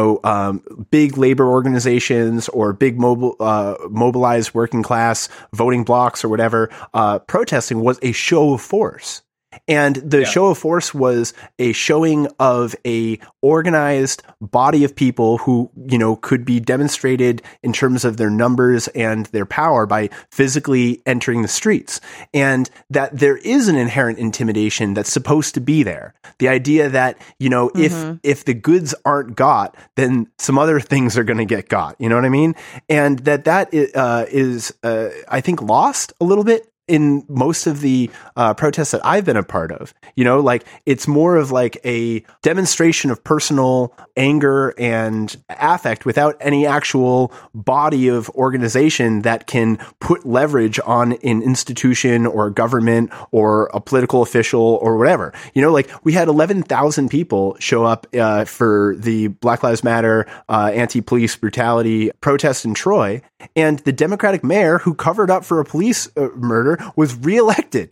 big labor organizations or big mobilized working class voting blocks or whatever, protesting was a show of force. And the show of force was a showing of a organized body of people who, could be demonstrated in terms of their numbers and their power by physically entering the streets. And that there is an inherent intimidation that's supposed to be there. The idea that, if the goods aren't got, then some other things are going to get got. You know what I mean? And that is, I think, lost a little bit in most of the protests that I've been a part of. Like it's more of like a demonstration of personal anger and affect without any actual body of organization that can put leverage on an institution or a government or a political official or whatever. Like we had 11,000 people show up for the Black Lives Matter anti-police brutality protest in Troy. And the Democratic mayor who covered up for a police murder manager was reelected.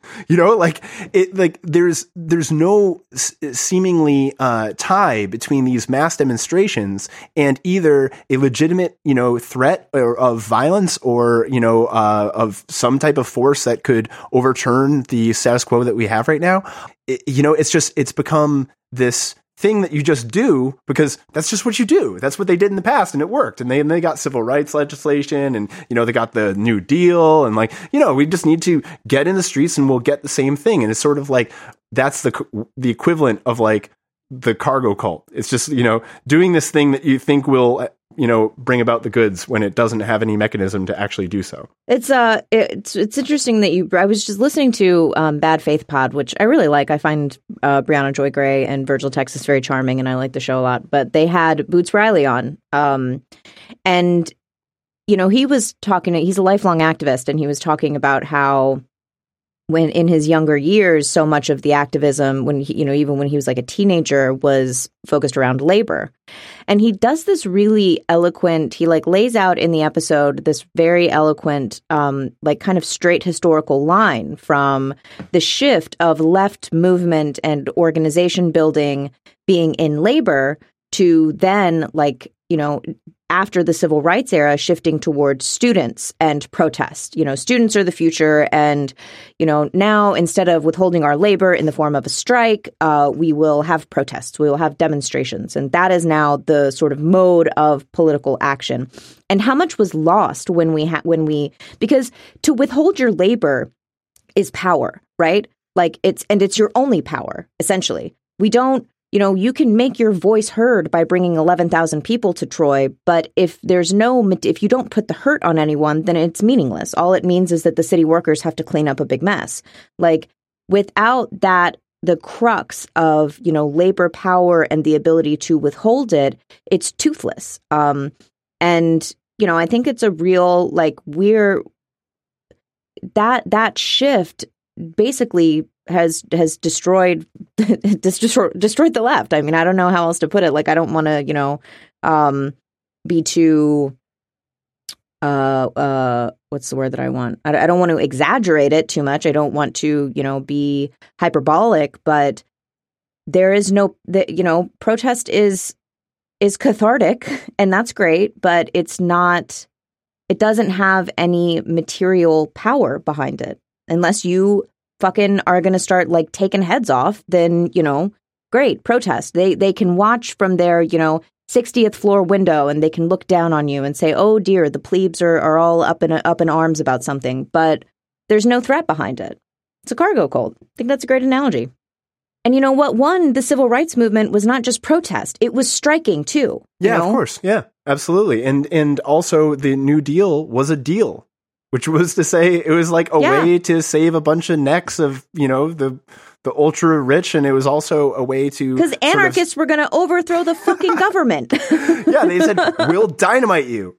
There's no seemingly tie between these mass demonstrations and either a legitimate, threat of violence or, of some type of force that could overturn the status quo that we have right now. It's become this thing that you just do because that's just what you do. That's what they did in the past, and it worked. And they got civil rights legislation, and they got the New Deal, and we just need to get in the streets and we'll get the same thing. And it's sort of like that's the equivalent of like the cargo cult. It's just doing this thing that you think will bring about the goods when it doesn't have any mechanism to actually do so. It's interesting that I was just listening to Bad Faith Pod, which I really like. I find Brianna Joy Gray and Virgil Texas very charming, and I like the show a lot. But they had Boots Riley on, and he was talking. He's a lifelong activist, and he was talking about how when in his younger years, so much of the activism, when even when he was like a teenager, was focused around labor. And he does this really eloquent, he lays out in the episode this very eloquent, kind of straight historical line from the shift of left movement and organization building being in labor to then after the civil rights era, shifting towards students and protest. Students are the future. And, now instead of withholding our labor in the form of a strike, we will have protests. We will have demonstrations. And that is now the sort of mode of political action. And how much was lost because to withhold your labor is power, right? It's your only power, essentially. We don't, you can make your voice heard by bringing 11,000 people to Troy, but if you don't put the hurt on anyone, then it's meaningless. All it means is that the city workers have to clean up a big mess. Without that, the crux of, labor power and the ability to withhold it, it's toothless. I think it's a real, that shift basically has destroyed the left. I mean, I don't know how else to put it. I don't want to, be too, what's the word that I want? I don't want to exaggerate it too much. I don't want to, be hyperbolic, but there is protest is cathartic, and that's great, but it doesn't have any material power behind it. Unless you fucking are going to start taking heads off, then, great, protest. They can watch from their, 60th floor window, and they can look down on you and say, oh dear, the plebes are all up in arms about something, but there's no threat behind it. It's a cargo cult. I think that's a great analogy. And what won the civil rights movement was not just protest, it was striking too. Yeah, of course. Yeah, absolutely. And also the New Deal was a deal. Which was to say, it was a way to save a bunch of necks of, the ultra rich. And it was also a way to... Because anarchists were going to overthrow the fucking government. Yeah, they said, we'll dynamite you.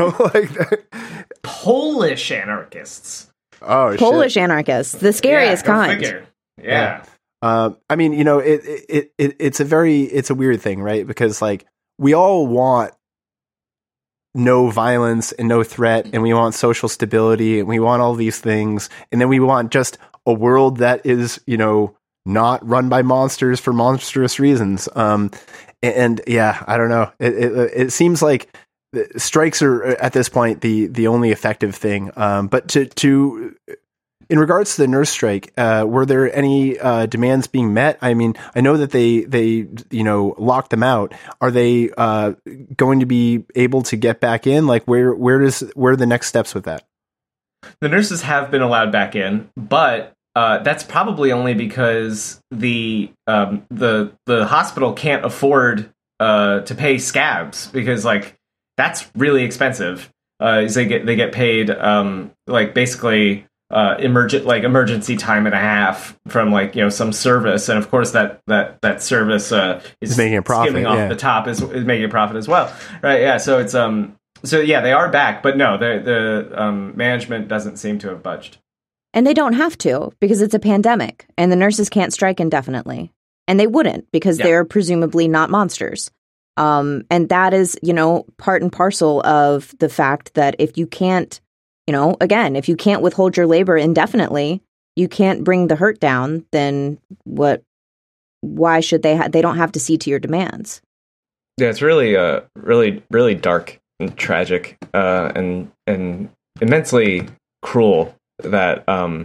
Polish anarchists. Oh, Polish anarchists. The scariest kind. Figure. Yeah. I mean, it's a weird thing, right? Because we all want no violence and no threat, and we want social stability, and we want all these things, and then we want just a world that is, not run by monsters for monstrous reasons. And yeah, I don't know. It seems like strikes are at this point the only effective thing. But to in regards to the nurse strike, were there any demands being met? I mean, I know that they locked them out. Are they going to be able to get back in? Where are the next steps with that? The nurses have been allowed back in, but that's probably only because the hospital can't afford to pay scabs, because that's really expensive. They get paid basically emergency time and a half from some service, and of course that service is making a profit, skimming off the top is making a profit as well, right? Yeah, so it's they are back, but no, the management doesn't seem to have budged, and they don't have to, because it's a pandemic, and the nurses can't strike indefinitely, and they wouldn't, because they're presumably not monsters. And that is part and parcel of the fact that if you can't again, if you can't withhold your labor indefinitely, you can't bring the hurt down, then why should they don't have to see to your demands? Yeah, it's really, really, really dark and tragic, and immensely cruel that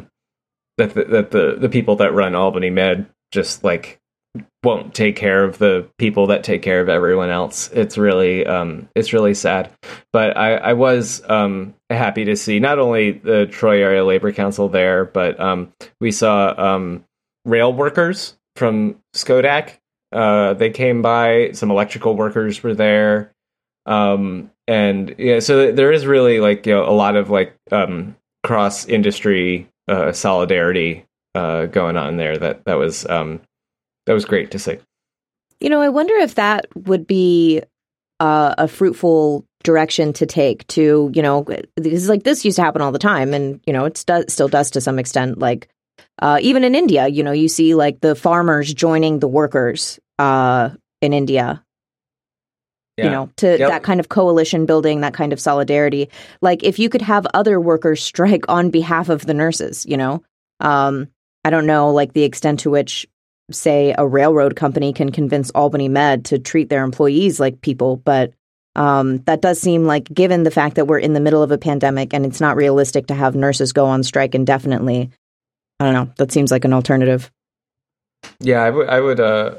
the people that run Albany Med just like won't take care of the people that take care of everyone else. It's really sad. But I was happy to see not only the Troy Area Labor Council there, but we saw rail workers from Skodak. They came by. Some electrical workers were there, and yeah. So there is really like a lot of like cross industry solidarity going on there. That was great to see. I wonder if that would be a fruitful direction to take to, because like this used to happen all the time, and it still does to some extent. Like even in India, you see like the farmers joining the workers in India. Yeah. That kind of coalition building, that kind of solidarity. Like if you could have other workers strike on behalf of the nurses, I don't know like the extent to which, say, a railroad company can convince Albany Med to treat their employees like people, but that does seem like, given the fact that we're in the middle of a pandemic and it's not realistic to have nurses go on strike indefinitely, I don't know, that seems like an alternative. Yeah, I would.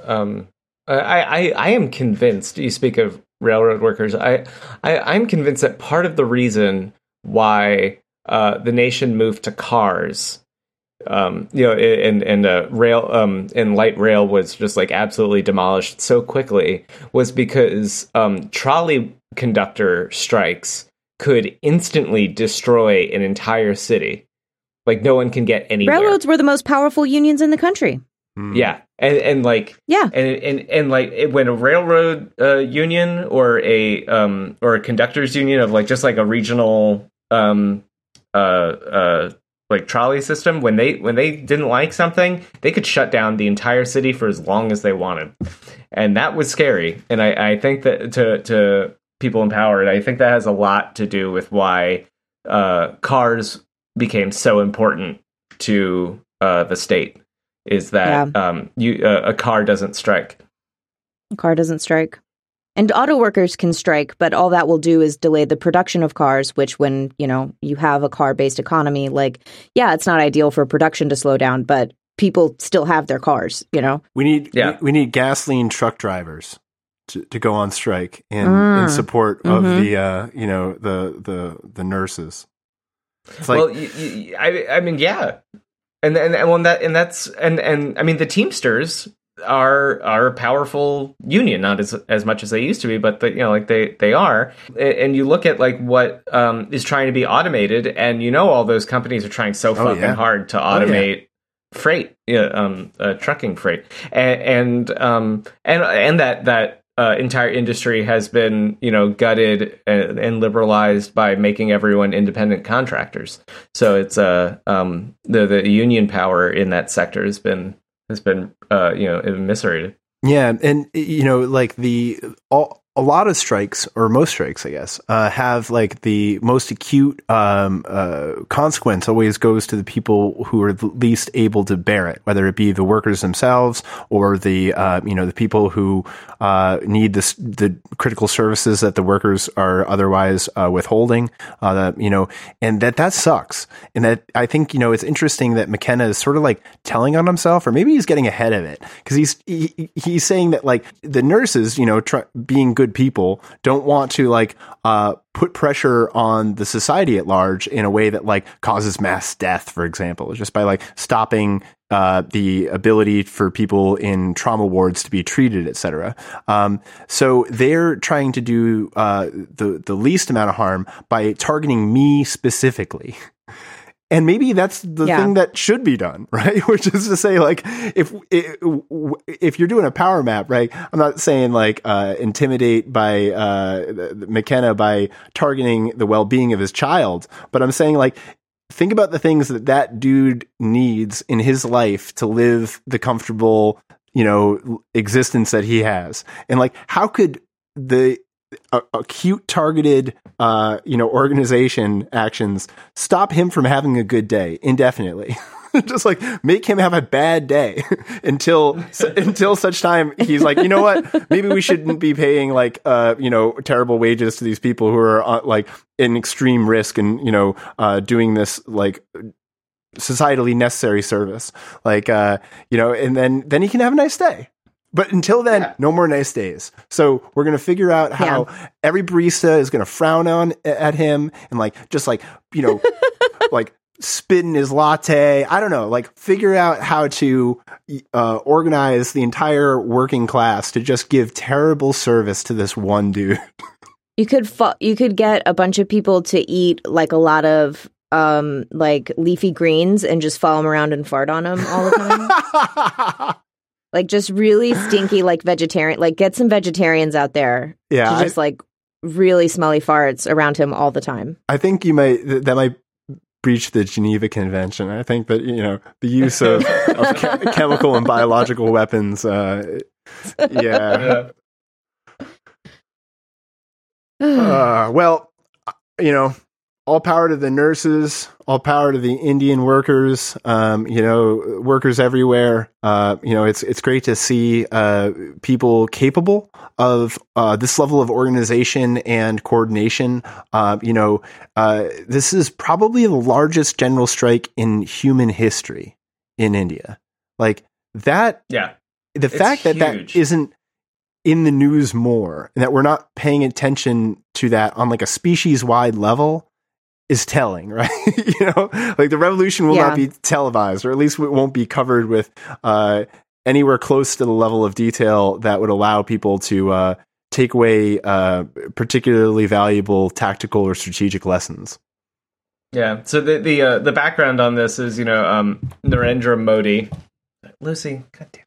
I am convinced. You speak of railroad workers. I'm convinced that part of the reason why the nation moved to cars, and rail and light rail was just like absolutely demolished so quickly, was because trolley conductor strikes could instantly destroy an entire city. Like no one can get anywhere. Railroads were the most powerful unions in the country. Yeah, and like yeah, and like when a railroad union or a conductors union of like just like a regional like trolley system, when they didn't like something, they could shut down the entire city for as long as they wanted, and that was scary. And I think that to people in power, I think that has a lot to do with why cars became so important to the state. Is that a car doesn't strike. A car doesn't strike. And auto workers can strike, but all that will do is delay the production of cars, which when, you have a car-based economy, like, yeah, it's not ideal for production to slow down, but people still have their cars, We need gasoline truck drivers to go on strike in support of the nurses. It's like, well, I mean, yeah. And I mean the Teamsters are a powerful union, not as much as they used to be, but they are. And you look at like what is trying to be automated, and all those companies are trying so fucking hard to automate freight, trucking freight, and that entire industry has been, gutted and liberalized by making everyone independent contractors. So it's the union power in that sector has been eviscerated. Yeah, and like a lot of strikes, or most strikes, I guess, have like the most acute consequence always goes to the people who are the least able to bear it, whether it be the workers themselves or the the people who need the critical services that the workers are otherwise withholding. And that sucks. And that I think it's interesting that McKenna is sort of like telling on himself, or maybe he's getting ahead of it, because he's saying that like the nurses, being good people, don't want to like put pressure on the society at large in a way that like causes mass death, for example, just by like stopping the ability for people in trauma wards to be treated, etc. So they're trying to do the least amount of harm by targeting me specifically. And maybe that's the thing that should be done, right? Which is to say, like, if you're doing a power map, right? I'm not saying like intimidate by McKenna by targeting the well-being of his child, but I'm saying like think about the things that dude needs in his life to live the comfortable, existence that he has, and like how could the acute targeted, organization actions stop him from having a good day indefinitely. Just like make him have a bad day until such time he's like, you know what, maybe we shouldn't be paying like terrible wages to these people who are like in extreme risk and doing this like societally necessary service, like and then he can have a nice day. But until then, no more nice days. So we're going to figure out how every barista is going to frown at him and like like spit in his latte. I don't know, like figure out how to organize the entire working class to just give terrible service to this one dude. You could get a bunch of people to eat like a lot of like leafy greens and just follow them around and fart on them all the time. Like just really stinky, like vegetarian, like get some vegetarians out there. Yeah. To just like really smelly farts around him all the time. I think that might breach the Geneva Convention. I think that, the use of chemical and biological weapons. Well, all power to the nurses, all power to the Indian workers, workers everywhere. It's great to see people capable of this level of organization and coordination. This is probably the largest general strike in human history in India. Like that. Yeah. The fact that that isn't in the news more and that we're not paying attention to that on like a species wide level is telling, right? Like the revolution will not be televised, or at least it won't be covered with anywhere close to the level of detail that would allow people to take away particularly valuable tactical or strategic lessons. Yeah. So the background on this is, Narendra Modi. Lucy, goddamn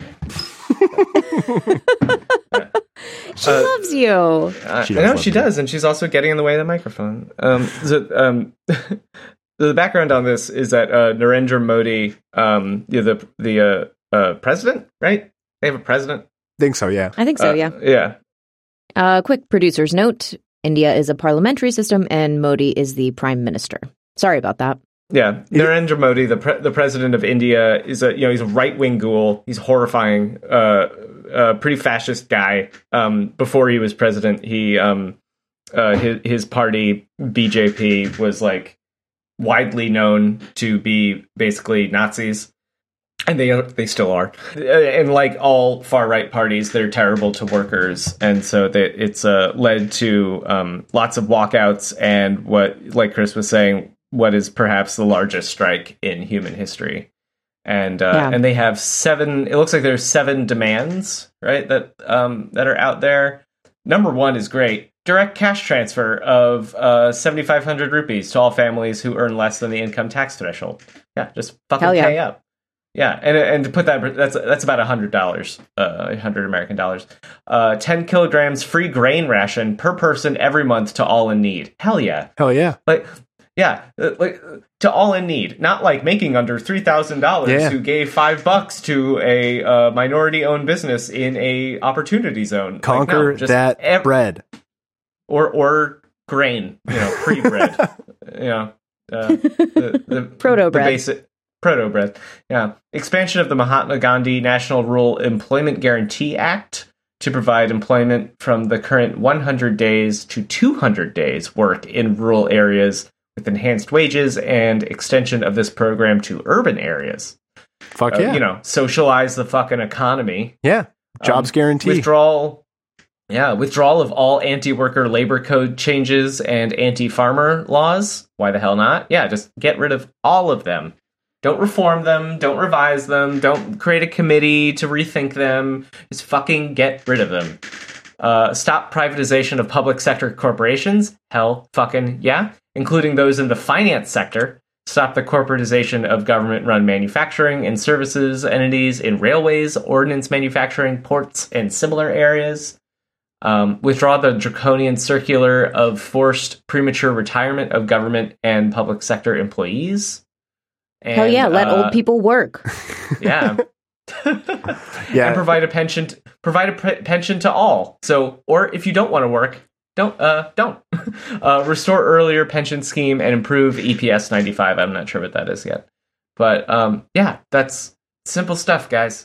it. She loves you. I know she does, and she's also getting in the way of the microphone. The background on this is that Narendra Modi, the president, right? They have a president. Think so, yeah. I think so, yeah. Yeah. Quick producer's note: India is a parliamentary system, and Modi is the prime minister. Sorry about that. Yeah, Narendra Modi, the president of India, is he's a right wing ghoul. He's horrifying, pretty fascist guy. Before he was president, his party BJP was like widely known to be basically Nazis, and they still are. And like all far right parties, they're terrible to workers, and so it's led to lots of walkouts and what, like Chris was saying, what is perhaps the largest strike in human history. And and they have 7, it looks like there's 7 demands, right, that are out there. Number 1 is great. Direct cash transfer of 7,500 rupees to all families who earn less than the income tax threshold. Yeah, just fucking pay up. Yeah, and to put that's about $100, 100 American dollars. 10 kilograms free grain ration per person every month to all in need. Hell yeah. Like to all in need, not like making under $3,000 who gave $5 to a minority-owned business in a opportunity zone. Conquer that bread, or grain, pre bread, the proto bread, the basic proto bread. Yeah, expansion of the Mahatma Gandhi National Rural Employment Guarantee Act to provide employment from the current 100 days to 200 days work in rural areas, with enhanced wages, and extension of this program to urban areas. Fuck yeah. Socialize the fucking economy. Yeah. Jobs guarantee. Withdrawal of all anti-worker labor code changes and anti-farmer laws. Why the hell not? Yeah, just get rid of all of them. Don't reform them. Don't revise them. Don't create a committee to rethink them. Just fucking get rid of them. Stop privatization of public sector corporations. Hell fucking yeah. Including those in the finance sector. Stop the corporatization of government-run manufacturing and services entities in railways, ordnance manufacturing, ports, and similar areas. Withdraw the draconian circular of forced premature retirement of government and public sector employees. And, hell yeah, let old people work. Yeah. And provide a pension to all. So, or if you don't want to work, Don't. Restore earlier pension scheme and improve EPS 95. I'm not sure what that is yet. But yeah, that's simple stuff, guys.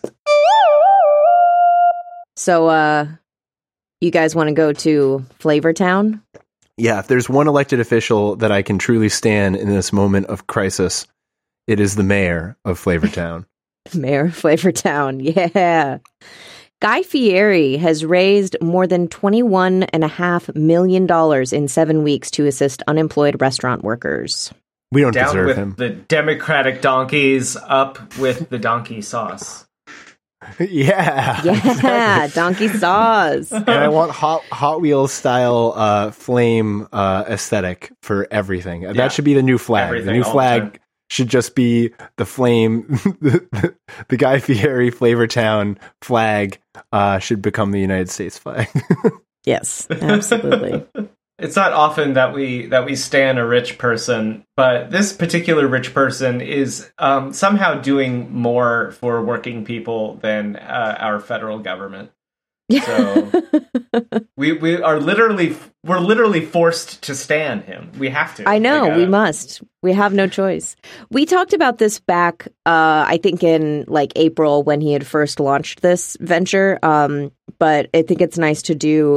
So, you guys want to go to Flavortown? Yeah, if there's one elected official that I can truly stand in this moment of crisis, it is the mayor of Flavortown. Mayor of Flavortown, yeah. Guy Fieri has raised more than $21.5 million in 7 weeks to assist unemployed restaurant workers. We don't Down deserve with him. the Democratic donkeys, up with the donkey sauce. Yeah. Yeah, donkey sauce. And I want Hot Wheels style flame aesthetic for everything. Yeah. That should be the new flag. Everything, the new all the flag time. should just be the flame. The Guy Fieri Flavortown flag should become the United States flag. Yes, absolutely. It's not often that we stan a rich person, but this particular rich person is somehow doing more for working people than our federal government. So we're literally forced to stan him. We have to. I know, we must. We have no choice. We talked about this back, I think in like April when he had first launched this venture. But I think it's nice to do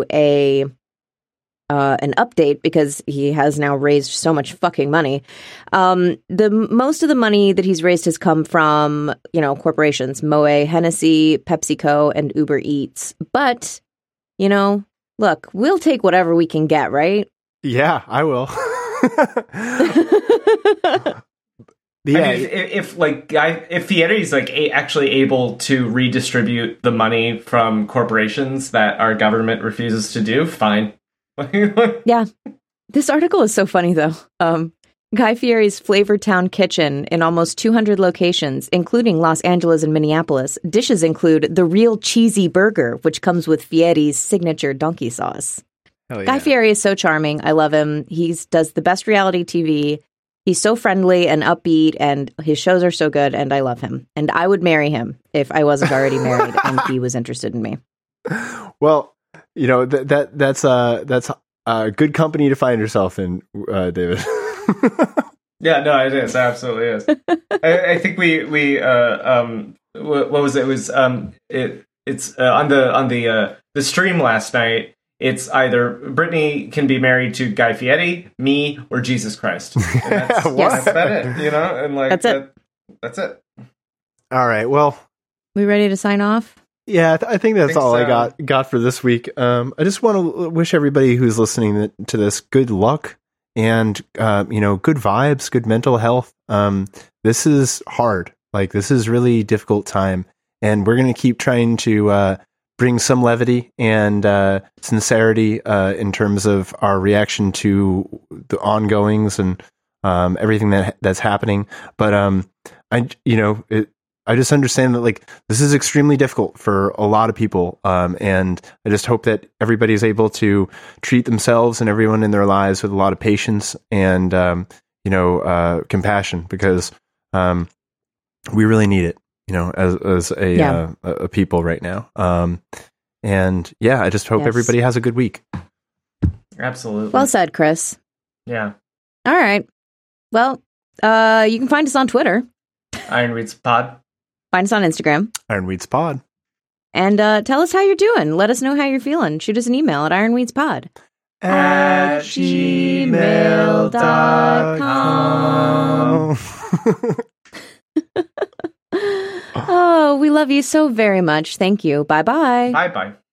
an update because he has now raised so much fucking money. Most of the money that he's raised has come from, corporations, Moët, Hennessy, PepsiCo, and Uber Eats. But, look, we'll take whatever we can get, right? Yeah, I will. Yeah. I mean, if Fieri's actually able to redistribute the money from corporations that our government refuses to do, fine. Yeah. This article is so funny, though. Guy Fieri's Flavortown Kitchen in almost 200 locations, including Los Angeles and Minneapolis. Dishes include the real cheesy burger, which comes with Fieri's signature donkey sauce. Hell yeah. Guy Fieri is so charming. I love him. He does the best reality TV. He's so friendly and upbeat, and his shows are so good, and I love him. And I would marry him if I wasn't already married and he was interested in me. Well, that's a good company to find yourself in, David. Yeah, no, it is. It absolutely is. I think we what was it? It was it's on the stream last night. It's either Brittany can be married to Guy Fieri, me, or Jesus Christ. And that's, Yes. that's about it, and That's it. That's it. All right. Well, We ready to sign off? yeah, I think that's Think all so. I got for this week. I just want to wish everybody who's listening to this good luck and good vibes, good mental health. This is hard. This is really difficult time, and we're going to keep trying to bring some levity and sincerity in terms of our reaction to the ongoings and everything that's happening. But I just understand that this is extremely difficult for a lot of people, and I just hope that everybody's able to treat themselves and everyone in their lives with a lot of patience and compassion, because we really need it. As a people right now. And yeah, I just hope Yes. everybody has a good week. Absolutely. Well said, Chris. Yeah. All right. Well, you can find us on Twitter. Ironweeds Pod. Find us on Instagram. Ironweeds Pod. And tell us how you're doing. Let us know how you're feeling. Shoot us an email at ironweedspod At gmail.com. Oh, we love you so very much. Thank you. Bye-bye. Bye-bye.